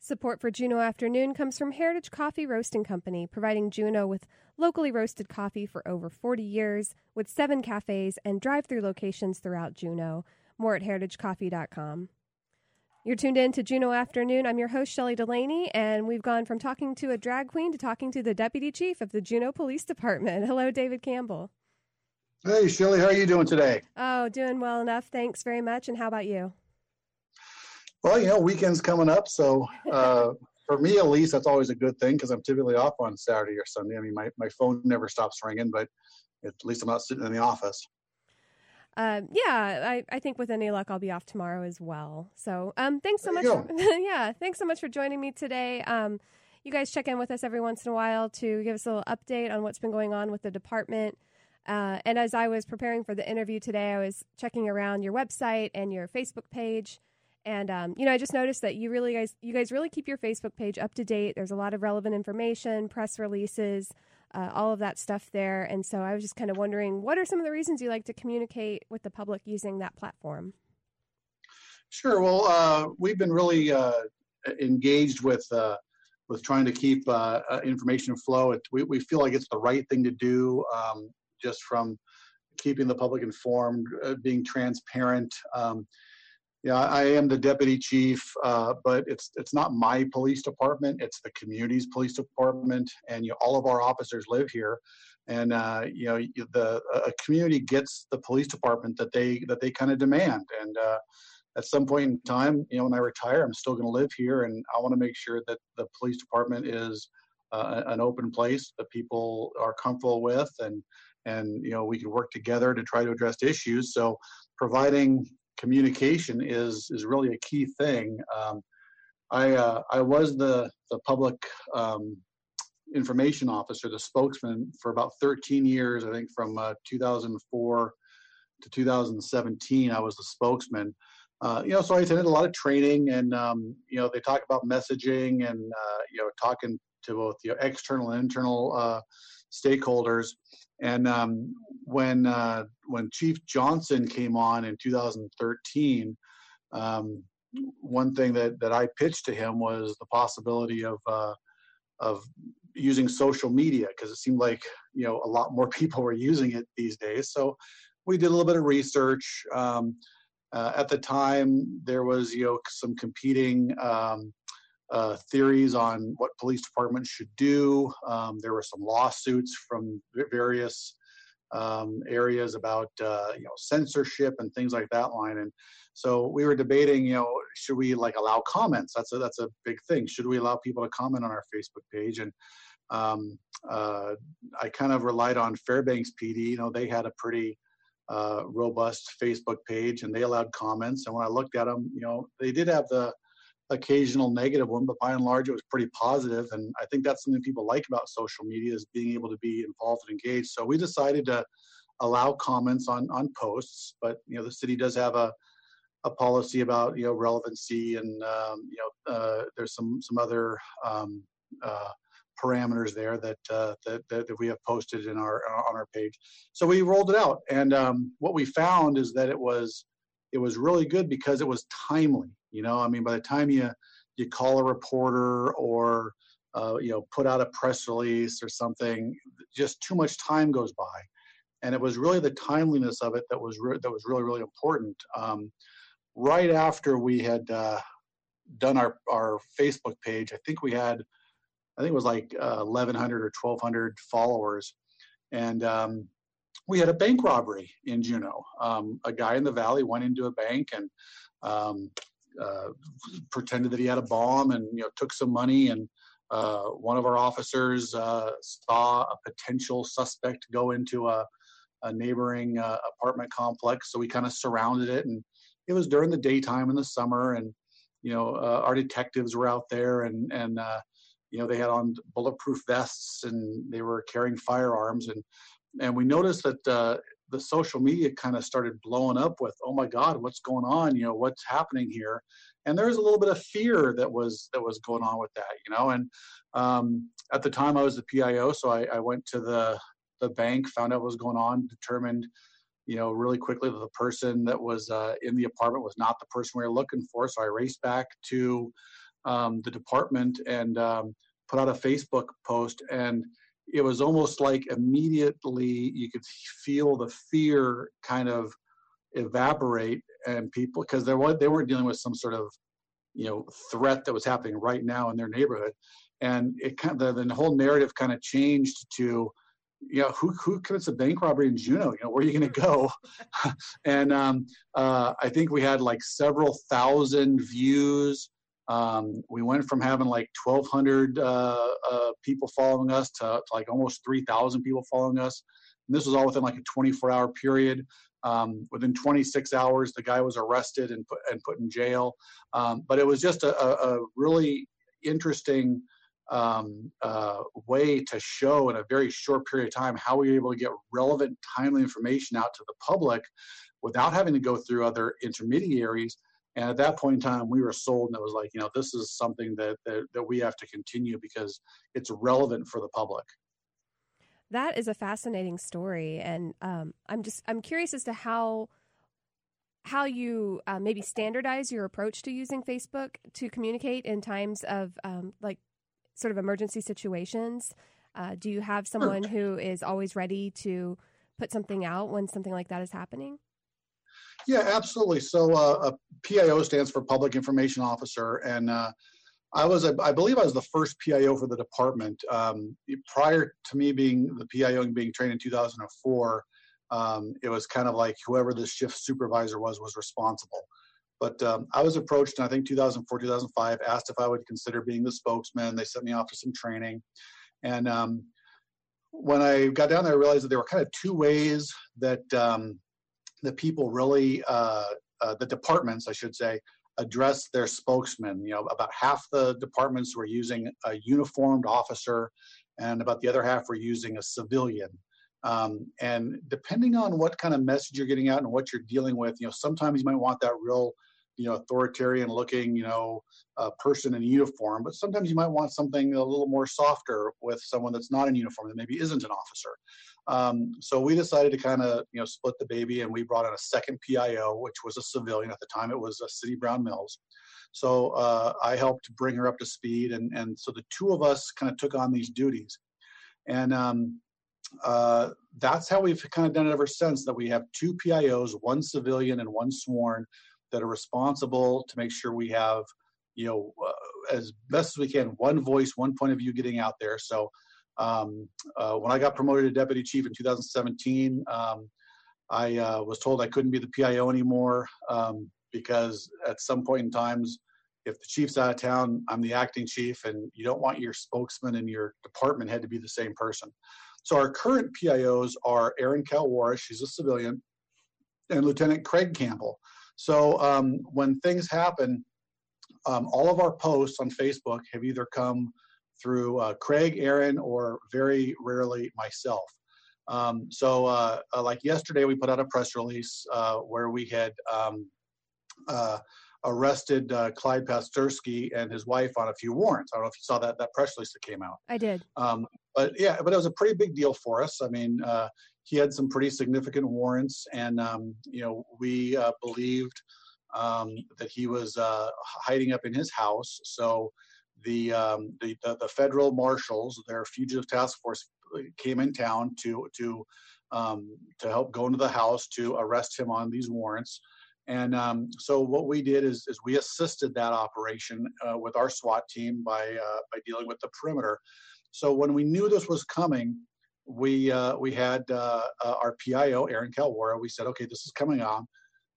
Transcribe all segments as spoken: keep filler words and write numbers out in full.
Support for Juneau Afternoon comes from Heritage Coffee Roasting Company, providing Juneau with locally roasted coffee for over forty years, with seven cafes and drive-through locations throughout Juneau. More at heritage coffee dot com. You're tuned in to Juneau Afternoon. I'm your host, Shelley Delaney, and we've gone from talking to a drag queen to talking to the Deputy Chief of the Juneau Police Department. Hello, David Campbell. Hey, Shelley, how are you doing today? Oh, doing well enough. Thanks very much. And how about you? Well, you know, weekend's coming up, so uh, for me at least, that's always a good thing because I'm typically off on Saturday or Sunday. I mean, my, my phone never stops ringing, but at least I'm not sitting in the office. Um, yeah, I, I think with any luck, I'll be off tomorrow as well. So um, thanks so There much. you For, yeah, thanks so much for joining me today. Um, you guys check in with us every once in a while to give us a little update on what's been going on with the department. Uh, and as I was preparing for the interview today, I was checking around your website and your Facebook page. And, um, you know, I just noticed that you really guys, you guys really keep your Facebook page up to date. There's a lot of relevant information, press releases, uh, all of that stuff there. And so I was just kind of wondering, what are some of the reasons you like to communicate with the public using that platform? Sure. Well, uh, we've been really uh, engaged with uh, with trying to keep uh, uh, information flow. It, we, we feel like it's the right thing to do, um, just from keeping the public informed, uh, being transparent. Um, Yeah, I am the deputy chief, uh, but it's it's not my police department. It's the community's police department, and you know, all of our officers live here. And uh, you know, the a community gets the police department that they that they kind of demand. And uh, at some point in time, you know, when I retire, I'm still going to live here, and I want to make sure that the police department is uh, an open place that people are comfortable with, and and you know, we can work together to try to address issues. So providing communication is is really a key thing. Um, I uh, I was the the public um, information officer, the spokesman for about thirteen years. I think from uh, two thousand four to two thousand seventeen, I was the spokesman. Uh, you know, so I attended a lot of training, and um, you know, they talk about messaging and uh, you know, talking to both the external and internal uh, stakeholders. And um, when uh, when Chief Johnson came on in two thousand thirteen, um, one thing that, that I pitched to him was the possibility of uh, of using social media, because it seemed like, you know, a lot more people were using it these days. So we did a little bit of research. Um, uh, at the time, there was, you know, some competing um, Uh, theories on what police departments should do. Um, there were some lawsuits from various um, areas about uh, you know, censorship and things like that line. And so we were debating, you know, should we like allow comments? That's a that's a big thing. Should we allow people to comment on our Facebook page? And um, uh, I kind of relied on Fairbanks P D. You know, they had a pretty uh, robust Facebook page, and they allowed comments. And when I looked at them, you know, they did have the occasional negative one, but by and large, it was pretty positive. And I think that's something people like about social media, is being able to be involved and engaged. So we decided to allow comments on, on posts, but, you know, the city does have a, a policy about, you know, relevancy, and, um, you know, uh, there's some, some other um, uh, parameters there that, uh, that, that, that we have posted in our, on our page. So we rolled it out. And um, what we found is that it was, it was really good because it was timely. You know, I mean, by the time you you call a reporter or uh, you know, put out a press release or something, just too much time goes by, and it was really the timeliness of it that was re- that was really really important. Um, right after we had uh, done our our Facebook page, I think we had, I think it was like uh, eleven hundred or twelve hundred followers, and um, we had a bank robbery in Juneau. Um, a guy in the valley went into a bank and um, uh, pretended that he had a bomb, and, you know, took some money. And uh, one of our officers uh, saw a potential suspect go into a, a neighboring uh, apartment complex. So we kind of surrounded it, and it was during the daytime in the summer. And, you know, uh, our detectives were out there, and, and uh, you know, they had on bulletproof vests, and they were carrying firearms. And And we noticed that uh, the social media kind of started blowing up with, oh my God, what's going on? You know, what's happening here? And there was a little bit of fear that was that was going on with that, you know. And um, at the time I was the P I O, so I, I went to the the bank, found out what was going on, determined, you know, really quickly that the person that was uh, in the apartment was not the person we were looking for. So I raced back to um, the department and um, put out a Facebook post, and it was almost like immediately you could feel the fear kind of evaporate, and people, because they weren't they weren't dealing with some sort of you know threat that was happening right now in their neighborhood, and it kind of the, the whole narrative kind of changed to, you know, who who commits a bank robbery in Juneau? You know, where are you going to go? and um, uh, I think we had like several thousand views. Um, we went from having like twelve hundred uh, uh, people following us to, to like almost three thousand people following us. And this was all within like a twenty-four hour period. Um, within twenty-six hours, the guy was arrested and put, and put in jail. Um, but it was just a, a, a really interesting um, uh, way to show in a very short period of time how we were able to get relevant, timely information out to the public without having to go through other intermediaries. And at that point in time, we were sold, and it was like, you know, this is something that, that, that we have to continue because it's relevant for the public. That is a fascinating story, and um, I'm just I'm curious as to how how you uh, maybe standardize your approach to using Facebook to communicate in times of um, like sort of emergency situations. Uh, do you have someone who is always ready to put something out when something like that is happening? Yeah, absolutely. So uh, a P I O stands for Public Information Officer, and uh, I was, a, I believe I was the first P I O for the department. Um, prior to me being the P I O and being trained in two thousand four, um, it was kind of like whoever the shift supervisor was, was responsible. But um, I was approached in, I think, two thousand four, two thousand five, asked if I would consider being the spokesman. They sent me off for some training. And um, when I got down there, I realized that there were kind of two ways that um, the people really, uh, uh, the departments, I should say, address their spokesman. You know, about half the departments were using a uniformed officer, and about the other half were using a civilian. Um, and depending on what kind of message you're getting out and what you're dealing with, you know, sometimes you might want that real, you know, authoritarian looking, you know, uh, person in uniform, but sometimes you might want something a little more softer with someone that's not in uniform that maybe isn't an officer. Um, so we decided to kind of, you know, split the baby, and we brought in a second P I O, which was a civilian. At the time, it was a City Brown Mills. So uh, I helped bring her up to speed, and and so the two of us kind of took on these duties, and um, uh, that's how we've kind of done it ever since. That we have two P I Os, one civilian and one sworn, that are responsible to make sure we have, you know, uh, as best as we can, one voice, one point of view getting out there. So. Um, uh, when I got promoted to deputy chief in two thousand seventeen, um, I uh, was told I couldn't be the P I O anymore um, because at some point in times, if the chief's out of town, I'm the acting chief, and you don't want your spokesman and your department head to be the same person. So our current P I Os are Erin Kalwara, she's a civilian, and Lieutenant Craig Campbell. So um, when things happen, um, all of our posts on Facebook have either come through uh, Craig, Erin, or very rarely myself. Um, so uh, uh, like yesterday, we put out a press release uh, where we had um, uh, arrested uh, Clyde Pasterski and his wife on a few warrants. I don't know if you saw that that press release that came out. I did. Um, but yeah, but it was a pretty big deal for us. I mean, uh, he had some pretty significant warrants, and um, you know, we uh, believed um, that he was uh, hiding up in his house. So the, um, the the the federal marshals, their fugitive task force, came in town to to um, to help go into the house to arrest him on these warrants. And um, so what we did is, is we assisted that operation uh, with our SWAT team by uh, by dealing with the perimeter. So when we knew this was coming, we uh, we had uh, uh, our P I O, Erin Kalwara. We said, okay, this is coming on.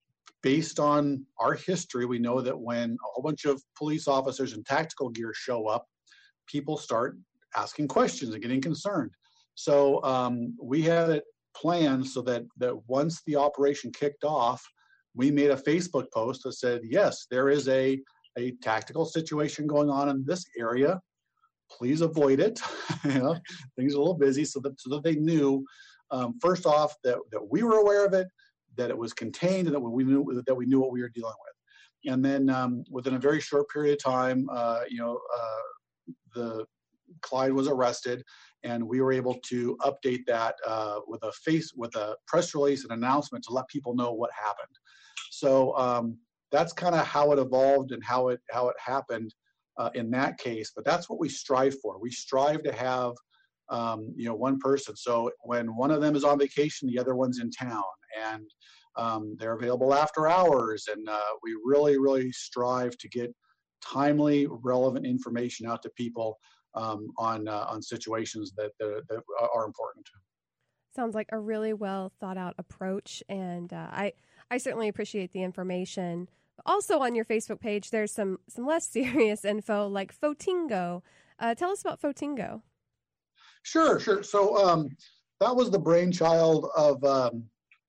Based on our history, we know that when a whole bunch of police officers in tactical gear show up, people start asking questions and getting concerned. So um, we had it planned so that that once the operation kicked off, we made a Facebook post that said, yes, there is a, a tactical situation going on in this area. Please avoid it. You know, things are a little busy, so that so that they knew, um, first off, that, that we were aware of it, that it was contained, and that we knew that we knew what we were dealing with. And then um, within a very short period of time, uh, you know, uh, the Clyde was arrested, and we were able to update that uh, with a face with a press release and announcement to let people know what happened. So um, that's kind of how it evolved and how it how it happened. uh, in that case, but that's what we strive for. We strive to have, um, you know, one person. So when one of them is on vacation, the other one's in town, and um, they're available after hours. And uh, we really, really strive to get timely, relevant information out to people um, on uh, on situations that, that that are important. Sounds like a really well thought out approach, and uh, I I certainly appreciate the information. Also, on your Facebook page, there's some some less serious info like Fotingo. Uh, tell us about Fotingo. Sure, sure. So um, that was the brainchild of um,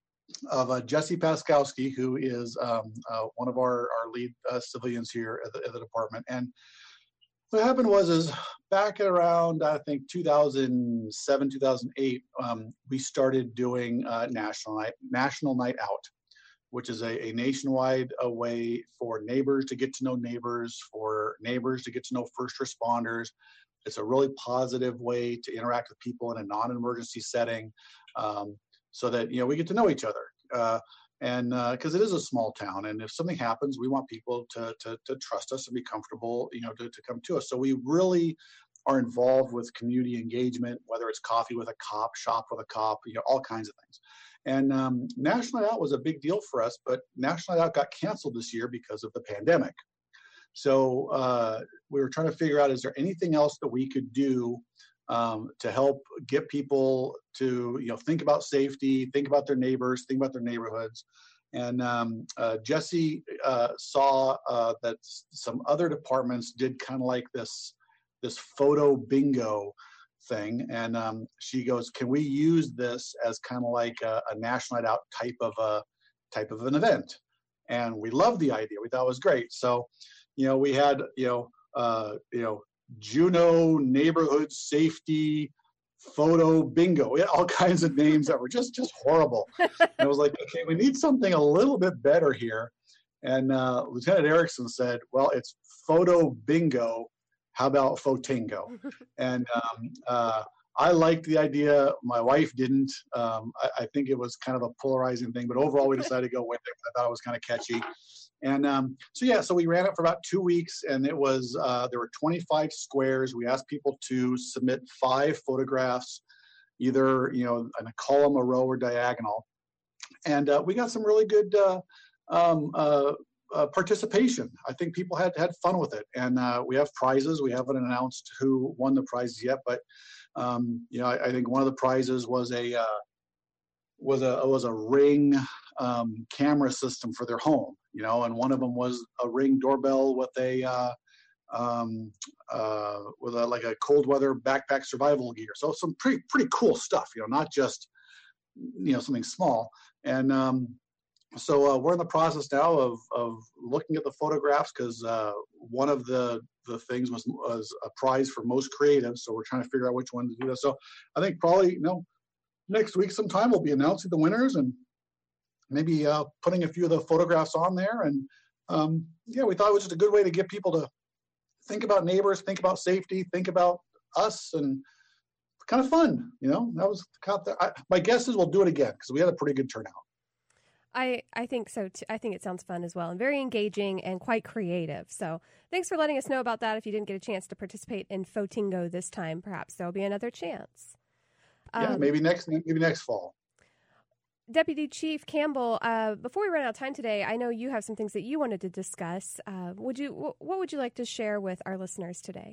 of uh, Jesse Paskowski, who is um, uh, one of our our lead uh, civilians here at the, at the department. And what happened was, is back around I think two thousand seven, two thousand eight, um, we started doing uh, National Night National Night Out, which is a, a nationwide a way for neighbors to get to know neighbors, for neighbors to get to know first responders. It's a really positive way to interact with people in a non-emergency setting, um, so that, you know, we get to know each other. Uh, and because uh, it is a small town, and if something happens, we want people to, to, to trust us and be comfortable, you know, to, to come to us. So we really are involved with community engagement, whether it's coffee with a cop, shop with a cop, you know, all kinds of things. And um, National Night Out was a big deal for us, but National Night Out got canceled this year because of the pandemic. So uh, we were trying to figure out, is there anything else that we could do um, to help get people to, you know, think about safety, think about their neighbors, think about their neighborhoods. And um, uh, Jesse uh, saw uh, that some other departments did kind of like this, this photo bingo thing. And um, she goes, can we use this as kind of like a, a National Night Out type of a type of an event? And we loved the idea. We thought it was great. So, you know, we had, you know, uh, you know, Juneau neighborhood safety photo bingo. We had all kinds of names that were just, just horrible. And I was like, okay, we need something a little bit better here. And uh, Lieutenant Erickson said, well, it's photo bingo. How about Fotingo? And um, uh, I liked the idea. My wife didn't. Um, I, I think it was kind of a polarizing thing, but overall we decided to go with it. I thought it was kind of catchy. And um, so, yeah, so we ran it for about two weeks, and it was, uh, there were twenty-five squares. We asked people to submit five photographs, either, you know, in a column, a row, or diagonal. And uh, we got some really good uh, um, uh, uh, participation. I think people had had fun with it. And uh, we have prizes. We haven't announced who won the prizes yet, but, um, you know, I, I think one of the prizes was a, uh, was a was a Ring um, camera system for their home, you know, and one of them was a Ring doorbell with a uh, um, uh, with a like a cold weather backpack survival gear. So some pretty pretty cool stuff, you know, not just, you know, something small. And um, so uh, we're in the process now of of looking at the photographs, because uh, one of the the things was was a prize for most creative. So we're trying to figure out which one to do that. So I think probably, you know, next week sometime we'll be announcing the winners, and maybe uh, putting a few of the photographs on there. And um, yeah, we thought it was just a good way to get people to think about neighbors, think about safety, think about us, and kind of fun. You know, that was kind of the, I, my guess is we'll do it again, because we had a pretty good turnout. I, I think so too. I think it sounds fun as well, and very engaging and quite creative. So thanks for letting us know about that. If you didn't get a chance to participate in Fotingo this time, perhaps there'll be another chance. Yeah, um, maybe next maybe next fall. Deputy Chief Campbell, uh, before we run out of time today, I know you have some things that you wanted to discuss. Uh, would you? W- what would you like to share with our listeners today?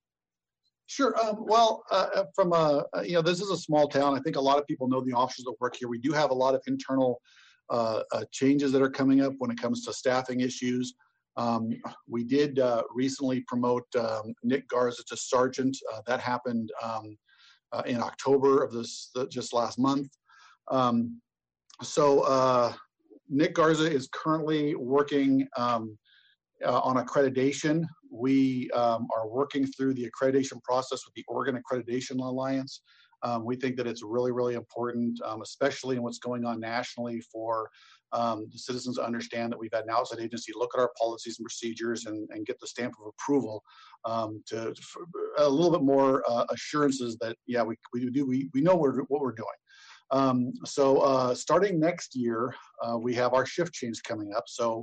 Sure. Um, well, uh, from a you know, this is a small town. I think a lot of people know the officers that work here. We do have a lot of internal uh, uh, changes that are coming up when it comes to staffing issues. Um, we did uh, recently promote um, Nick Garza to sergeant. Uh, that happened Um, Uh, in October of this, uh, just last month. Um, so uh, Nick Garza is currently working um, uh, on accreditation. We um, are working through the accreditation process with the Oregon Accreditation Alliance. Um, we think that it's really, really important, um, especially in what's going on nationally, for um, the citizens to understand that we've had an outside agency look at our policies and procedures and, and get the stamp of approval, um, to, to a little bit more uh, assurances that, yeah, we, we do, we, we know we're, what we're doing. Um, so uh, starting next year, uh, we have our shift change coming up. So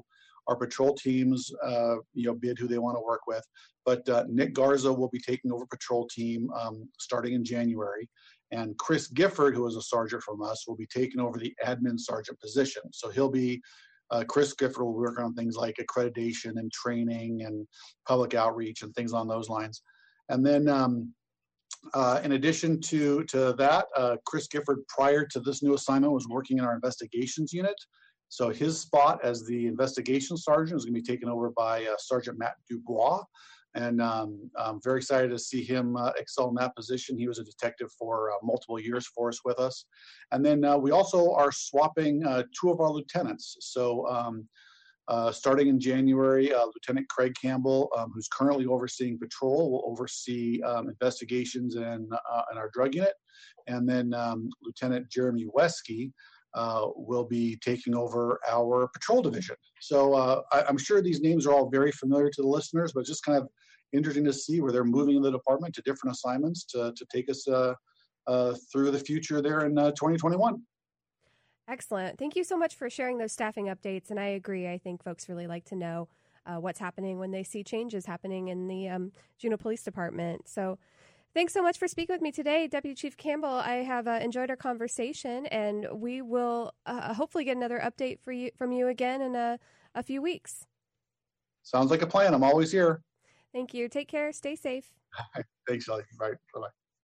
our patrol teams, uh, you know, bid who they want to work with. But uh, Nick Garza will be taking over patrol team um, starting in January. And Chris Gifford, who is a sergeant from us, will be taking over the admin sergeant position. So he'll be, uh, Chris Gifford will work on things like accreditation and training and public outreach and things on those lines. And then um, uh, in addition to, to that, uh, Chris Gifford, prior to this new assignment, was working in our investigations unit. So his spot as the investigation sergeant is going to be taken over by uh, Sergeant Matt Dubois. And um, I'm very excited to see him uh, excel in that position. He was a detective for uh, multiple years for us with us. And then uh, we also are swapping uh, two of our lieutenants. So um, uh, starting in January, uh, Lieutenant Craig Campbell, um, who's currently overseeing patrol, will oversee um, investigations in, uh, in our drug unit. And then um, Lieutenant Jeremy Wesky uh, will be taking over our patrol division. So uh, I, I'm sure these names are all very familiar to the listeners, but just kind of interesting to see where they're moving in the department to different assignments to, to take us uh, uh, through the future there in uh, twenty twenty-one. Excellent. Thank you so much for sharing those staffing updates. And I agree. I think folks really like to know uh, what's happening when they see changes happening in the um, Juneau Police Department. So thanks so much for speaking with me today, Deputy Chief Campbell. I have uh, enjoyed our conversation, and we will uh, hopefully get another update for you from you again in a, a few weeks. Sounds like a plan. I'm always here. Thank you. Take care. Stay safe. Thanks, Shelly. Bye. Bye-bye.